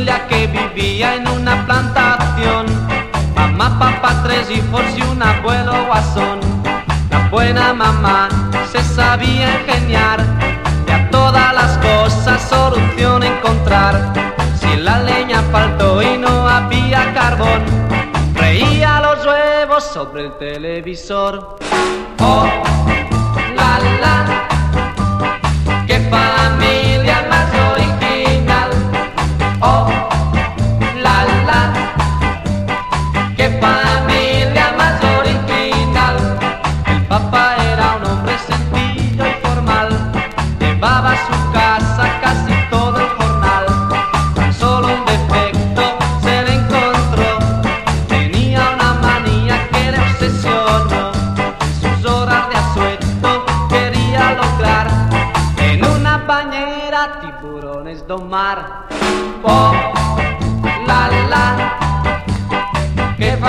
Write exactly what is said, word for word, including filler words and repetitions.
familia que vivía en una plantación. Mamá, papá, tres hijos y un abuelo guasón. La buena mamá se sabía ingeniar y a todas las cosas solución encontrar. Si la leña faltó y no había carbón, freía los huevos sobre el televisor. Oh, la la, qué familia más original. Oh, la la, qué familia más original. El papá era un hombre sencillo y formal, llevaba a su casa casi todo el jornal. Tan solo un defecto se le encontró, tenía una manía que le obsesionó. En sus horas de asueto quería lograr en una bañera tiburones domar. Oh, la la, qué